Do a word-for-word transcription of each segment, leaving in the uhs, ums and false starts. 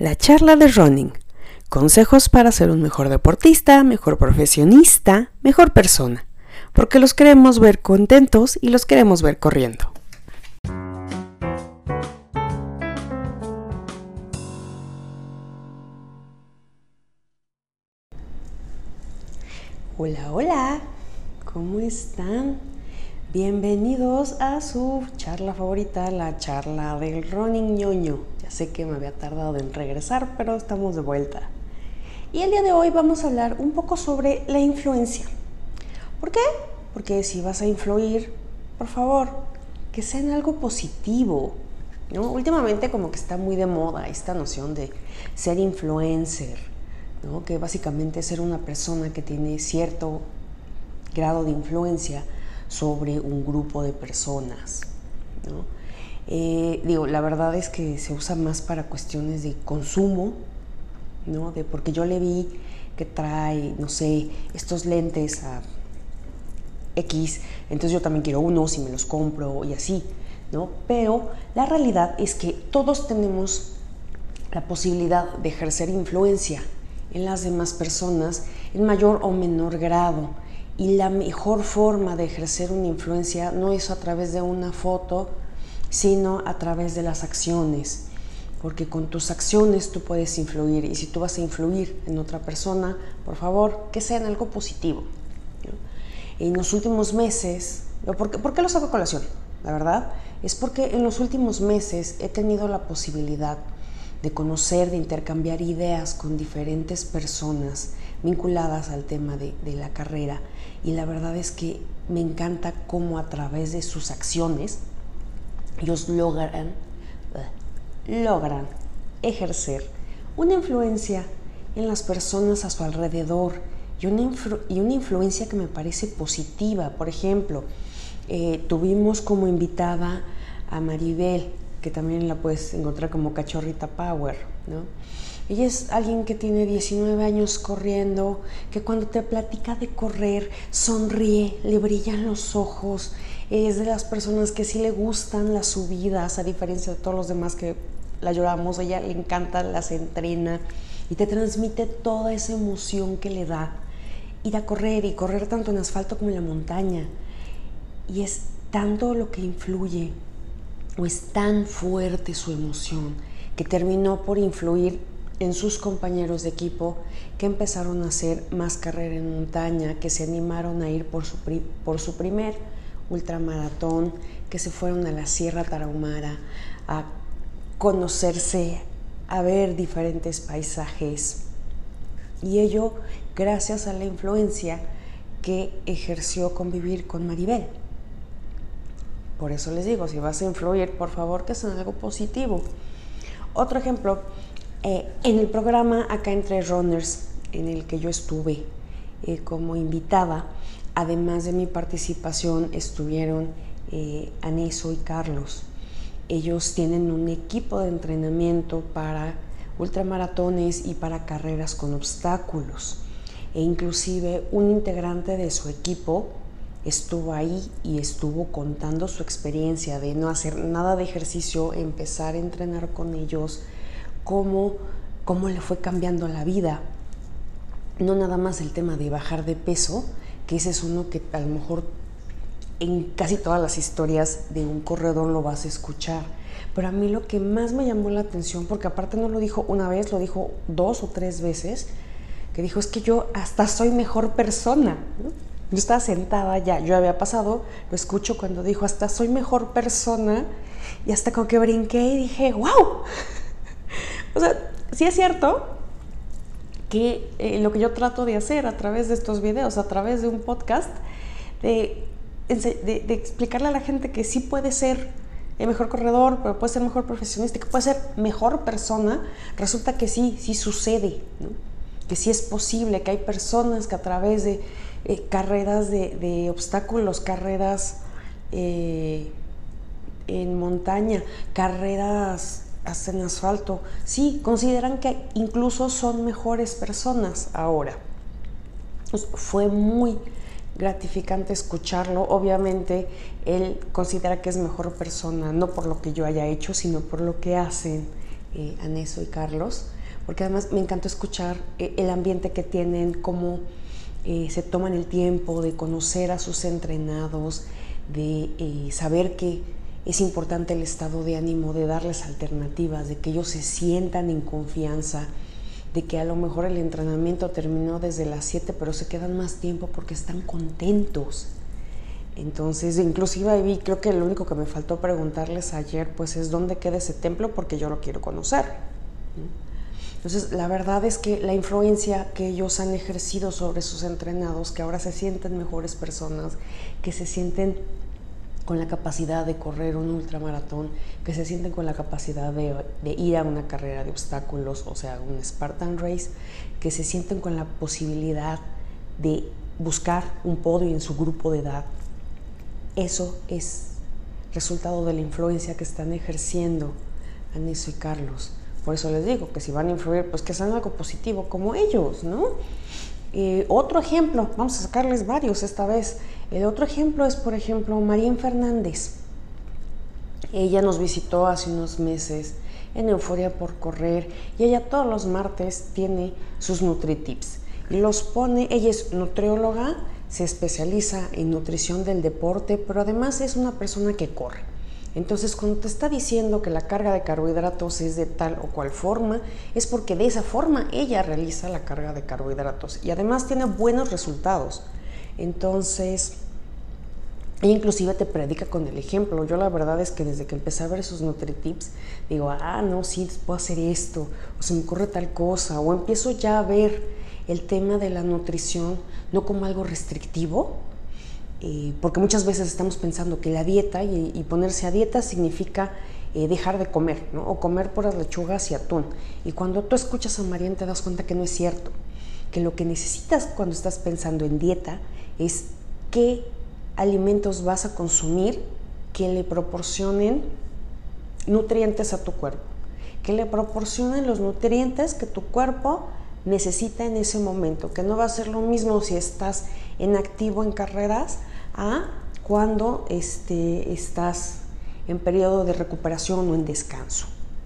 La charla de running. Consejos para ser un mejor deportista, mejor profesionista, mejor persona. Porque los queremos ver contentos y los queremos ver corriendo. Hola, hola. ¿Cómo están? Bienvenidos a su charla favorita, la charla del running ñoño. Ya sé que me había tardado en regresar, pero estamos de vuelta. Y el día de hoy vamos a hablar un poco sobre la influencia. ¿Por qué? Porque si vas a influir, por favor, que sea en algo positivo, ¿no? Últimamente como que está muy de moda esta noción de ser influencer, ¿no? Que básicamente es ser una persona que tiene cierto grado de influencia sobre un grupo de personas, ¿no? Eh, digo, la verdad es que se usa más para cuestiones de consumo, ¿no? De porque yo le vi que trae, no sé, estos lentes a X, entonces yo también quiero unos y me los compro y así, ¿no? Pero la realidad es que todos tenemos la posibilidad de ejercer influencia en las demás personas en mayor o menor grado. Y la mejor forma de ejercer una influencia no es a través de una foto, sino a través de las acciones. Porque con tus acciones tú puedes influir. Y si tú vas a influir en otra persona, por favor, que sea en algo positivo, ¿no? En los últimos meses, ¿por qué, ¿por qué lo saco a colación? La verdad es porque en los últimos meses he tenido la posibilidad de conocer, de intercambiar ideas con diferentes personas vinculadas al tema de, de la carrera, y la verdad es que me encanta cómo a través de sus acciones ellos logran, logran ejercer una influencia en las personas a su alrededor, y una, influ- y una influencia que me parece positiva. Por ejemplo, eh, tuvimos como invitada a Maribel, que también la puedes encontrar como Cachorrita Power, ¿no? Ella es alguien que tiene diecinueve años corriendo, que cuando te platica de correr, sonríe, le brillan los ojos, es de las personas que sí le gustan las subidas, a diferencia de todos los demás que la lloramos. A ella le encanta, las entrena y te transmite toda esa emoción que le da ir a correr, y correr tanto en asfalto como en la montaña. Y es tanto lo que influye, o es tan fuerte su emoción, que terminó por influir en sus compañeros de equipo, que empezaron a hacer más carrera en montaña, que se animaron a ir por su, pri- por su primer ultramaratón, que se fueron a la Sierra Tarahumara a conocerse, a ver diferentes paisajes. Y ello gracias a la influencia que ejerció convivir con Maribel. Por eso les digo, si vas a influir, por favor, que sea algo positivo. Otro ejemplo, eh, en el programa Acá Entre Runners, en el que yo estuve eh, como invitada, además de mi participación, estuvieron eh, Aneso y Carlos. Ellos tienen un equipo de entrenamiento para ultramaratones y para carreras con obstáculos. E inclusive un integrante de su equipo estuvo ahí y estuvo contando su experiencia de no hacer nada de ejercicio, empezar a entrenar con ellos, cómo, cómo le fue cambiando la vida. No nada más el tema de bajar de peso, que ese es uno que a lo mejor en casi todas las historias de un corredor lo vas a escuchar. Pero a mí lo que más me llamó la atención, porque aparte no lo dijo una vez, lo dijo dos o tres veces, que dijo, es que yo hasta soy mejor persona, ¿no? Yo estaba sentada ya, yo había pasado, lo escucho cuando dijo, hasta soy mejor persona, y hasta como que brinqué y dije, ¡wow! O sea, sí es cierto que eh, lo que yo trato de hacer a través de estos videos, a través de un podcast, de, de, de explicarle a la gente que sí puede ser el mejor corredor, pero puede ser mejor profesionista, que puede ser mejor persona, resulta que sí, sí sucede, ¿no? Que sí es posible, que hay personas que a través de eh, carreras de, de obstáculos, carreras eh, en montaña, carreras hasta en asfalto, sí, consideran que incluso son mejores personas ahora. Pues fue muy gratificante escucharlo. Obviamente él considera que es mejor persona, no por lo que yo haya hecho, sino por lo que hacen eh, Aneso y Carlos, porque además me encantó escuchar eh, el ambiente que tienen, cómo eh, se toman el tiempo de conocer a sus entrenados, de eh, saber que es importante el estado de ánimo, de darles alternativas, de que ellos se sientan en confianza, de que a lo mejor el entrenamiento terminó desde las siete, pero se quedan más tiempo porque están contentos. Entonces, inclusive ahí creo que lo único que me faltó preguntarles ayer, pues es dónde queda ese templo, porque yo lo quiero conocer. Entonces, la verdad es que la influencia que ellos han ejercido sobre sus entrenados, que ahora se sienten mejores personas, que se sienten con la capacidad de correr un ultramaratón, que se sienten con la capacidad de, de ir a una carrera de obstáculos, o sea, un Spartan Race, que se sienten con la posibilidad de buscar un podio en su grupo de edad. Eso es resultado de la influencia que están ejerciendo Aneso y Carlos. Por eso les digo que si van a influir, pues que sean algo positivo como ellos, ¿no? Eh, otro ejemplo, vamos a sacarles varios esta vez. El otro ejemplo es, por ejemplo, Marién Fernández. Ella nos visitó hace unos meses en Euforia por Correr y ella todos los martes tiene sus NutriTips y los pone. Ella es nutrióloga, se especializa en nutrición del deporte, pero además es una persona que corre. Entonces, cuando te está diciendo que la carga de carbohidratos es de tal o cual forma, es porque de esa forma ella realiza la carga de carbohidratos y además tiene buenos resultados. Entonces, ella inclusive te predica con el ejemplo. Yo la verdad es que desde que empecé a ver sus NutriTips, digo, ah, no, sí, puedo hacer esto, o se me ocurre tal cosa, o empiezo ya a ver el tema de la nutrición no como algo restrictivo, Eh, porque muchas veces estamos pensando que la dieta y, y ponerse a dieta significa eh, dejar de comer, ¿no? O comer puras lechugas y atún. Y cuando tú escuchas a Marién te das cuenta que no es cierto, que lo que necesitas cuando estás pensando en dieta es qué alimentos vas a consumir que le proporcionen nutrientes a tu cuerpo, que le proporcionen los nutrientes que tu cuerpo necesita en ese momento, que no va a ser lo mismo si estás en activo en carreras a cuando este, estás en periodo de recuperación o en descanso.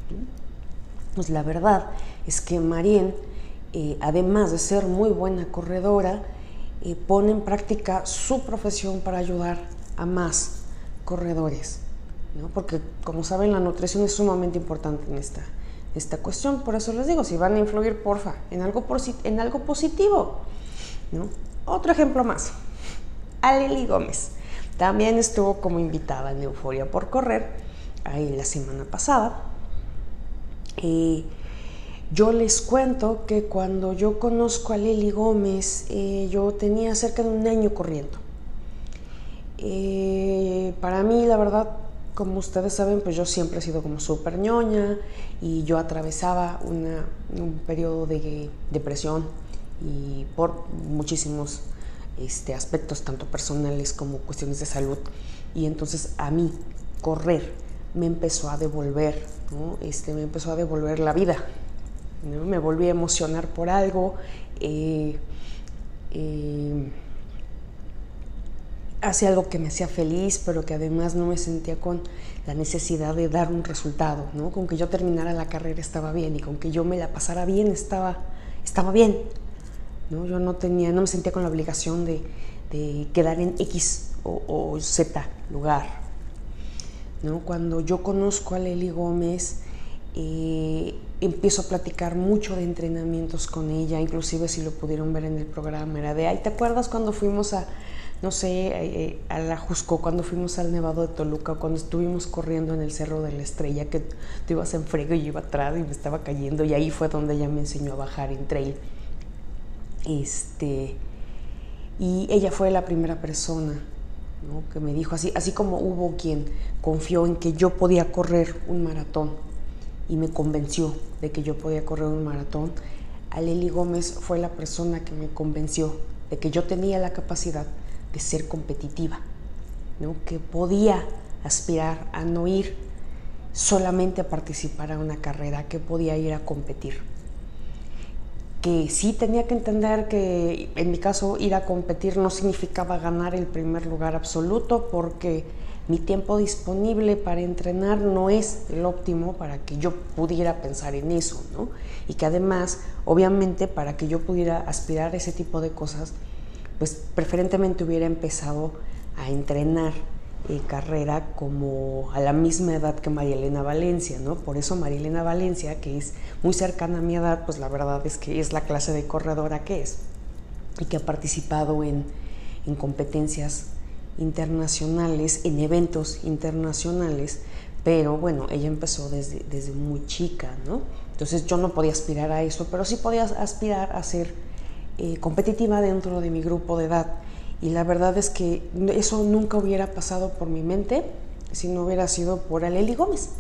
Pues la verdad es que Marién, eh, además de ser muy buena corredora, eh, pone en práctica su profesión para ayudar a más corredores, ¿no? Porque, como saben, la nutrición es sumamente importante en esta, esta cuestión. Por eso les digo, si van a influir, porfa, en algo, en algo positivo, ¿no? Otro ejemplo más. Aleli Gómez también estuvo como invitada en Euforia por Correr ahí la semana pasada. Eh, yo les cuento que cuando yo conozco a Aleli Gómez, eh, yo tenía cerca de un año corriendo. Eh, para mí, la verdad, como ustedes saben, pues yo siempre he sido como súper ñoña y yo atravesaba una, un periodo de depresión y por muchísimos Este, aspectos tanto personales como cuestiones de salud, y entonces a mí correr me empezó a devolver, ¿no? este, me empezó a devolver la vida, ¿no? Me volví a emocionar por algo, eh, eh, hacía algo que me hacía feliz, pero que además no me sentía con la necesidad de dar un resultado, ¿no? Con que yo terminara la carrera estaba bien, y con que yo me la pasara bien estaba, estaba bien, ¿no? Yo no tenía, no me sentía con la obligación de, de quedar en X o, o Z lugar, ¿no? Cuando yo conozco a Aleli Gómez, eh, empiezo a platicar mucho de entrenamientos con ella, inclusive si lo pudieron ver en el programa, era de, ay, ¿te acuerdas cuando fuimos a, no sé, eh, a la Jusco, cuando fuimos al Nevado de Toluca, cuando estuvimos corriendo en el Cerro de la Estrella, que tú ibas en frega y yo iba atrás y me estaba cayendo, y ahí fue donde ella me enseñó a bajar en trail? Este, y ella fue la primera persona, ¿no? que me dijo, así, así como hubo quien confió en que yo podía correr un maratón y me convenció de que yo podía correr un maratón, Aleli Gómez fue la persona que me convenció de que yo tenía la capacidad de ser competitiva, ¿no? que podía aspirar a no ir solamente a participar a una carrera, que podía ir a competir. Que sí tenía que entender que en mi caso ir a competir no significaba ganar el primer lugar absoluto, porque mi tiempo disponible para entrenar no es el óptimo para que yo pudiera pensar en eso, ¿no? Y que además, obviamente, para que yo pudiera aspirar a ese tipo de cosas, pues preferentemente hubiera empezado a entrenar eh, carrera como a la misma edad que María Elena Valencia, ¿no? Por eso María Elena Valencia, que es muy cercana a mi edad, pues la verdad es que es la clase de corredora que es y que ha participado en, en competencias internacionales, en eventos internacionales, pero bueno, ella empezó desde, desde muy chica, ¿no? Entonces yo no podía aspirar a eso, pero sí podía aspirar a ser eh, competitiva dentro de mi grupo de edad. Y la verdad es que eso nunca hubiera pasado por mi mente si no hubiera sido por Aleli Gómez.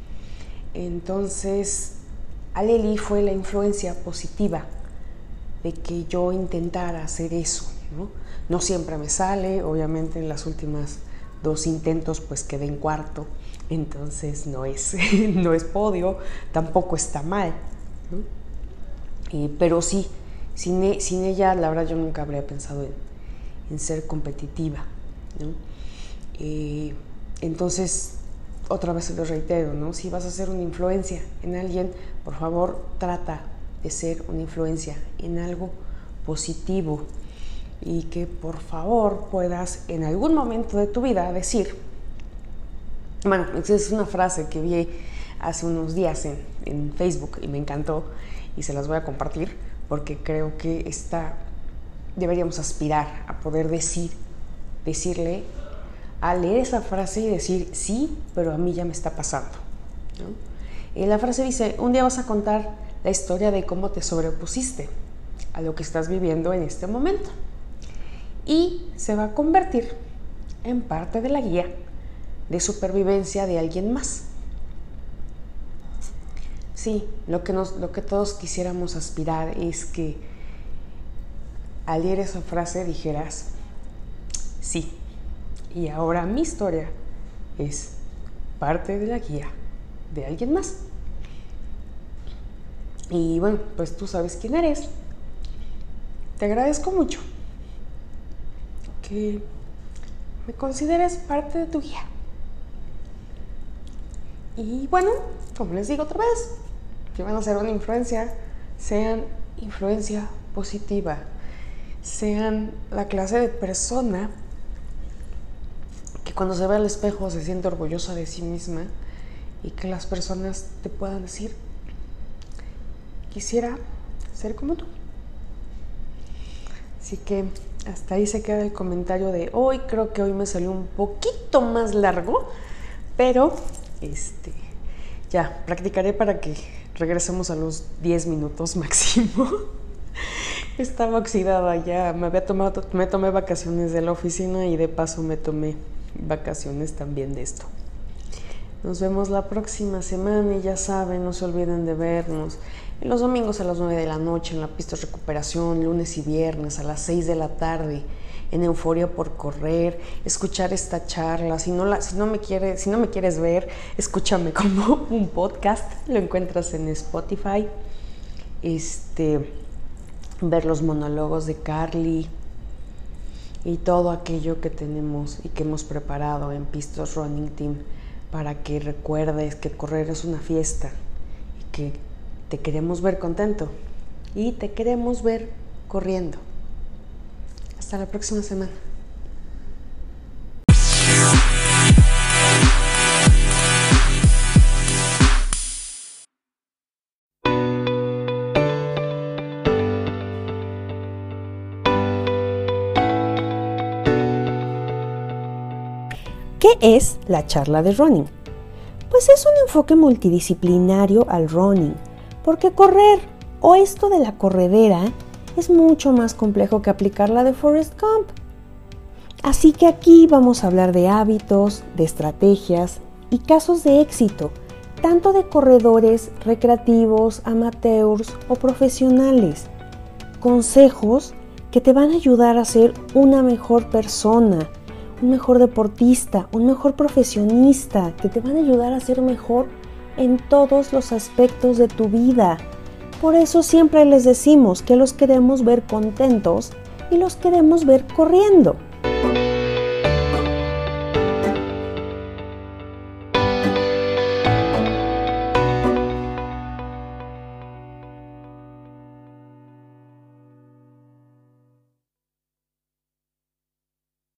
Entonces, Aleli fue la influencia positiva de que yo intentara hacer eso, ¿no? No siempre me sale, obviamente en las últimas dos intentos pues quedé en cuarto, entonces no es, no es podio, tampoco está mal, ¿no? Eh, pero sí, sin, sin ella la verdad yo nunca habría pensado en, en ser competitiva, ¿no? Eh, entonces, otra vez lo reitero, ¿no? Si vas a ser una influencia en alguien, por favor trata de ser una influencia en algo positivo y que por favor puedas en algún momento de tu vida decir, bueno, esa es una frase que vi hace unos días en, en Facebook y me encantó y se las voy a compartir porque creo que esta, deberíamos aspirar a poder decir, decirle, a leer esa frase y decir, sí, pero a mí ya me está pasando, ¿no? Y la frase dice, un día vas a contar la historia de cómo te sobrepusiste a lo que estás viviendo en este momento y se va a convertir en parte de la guía de supervivencia de alguien más. Sí, lo que, nos, lo que todos quisiéramos aspirar es que al leer esa frase dijeras, sí, y ahora mi historia es parte de la guía de alguien más. Y bueno, pues tú sabes quién eres. Te agradezco mucho que me consideres parte de tu guía. Y bueno, como les digo otra vez, si van a ser una influencia, sean influencia positiva. Sean la clase de persona que cuando se ve al espejo se siente orgullosa de sí misma y que las personas te puedan decir, quisiera ser como tú. Así que hasta ahí se queda el comentario de hoy. Creo que hoy me salió un poquito más largo, pero este, ya practicaré para que regresemos a los diez minutos máximo. Estaba oxidada ya, me había tomado, me tomé vacaciones de la oficina y de paso me tomé vacaciones también de esto. Nos vemos la próxima semana y ya saben, no se olviden de vernos en los domingos a las nueve de la noche en la pista de recuperación, lunes y viernes a las seis de la tarde en Euforia por Correr, escuchar esta charla. Si no, la, si no me quiere, si no me quieres ver, escúchame como un podcast, lo encuentras en Spotify. Este, ver los monólogos de Carly y todo aquello que tenemos y que hemos preparado en Pistos Running Team para que recuerdes que correr es una fiesta y que te queremos ver contento y te queremos ver corriendo. Hasta la próxima semana. ¿Qué es la charla de running? Pues es un enfoque multidisciplinario al running, porque correr o esto de la corredera es mucho más complejo que aplicar la de Forrest Gump. Así que aquí vamos a hablar de hábitos, de estrategias y casos de éxito, tanto de corredores recreativos, amateurs o profesionales. Consejos que te van a ayudar a ser una mejor persona, un mejor deportista, un mejor profesionista, que te van a ayudar a ser mejor en todos los aspectos de tu vida. Por eso siempre les decimos que los queremos ver contentos y los queremos ver corriendo.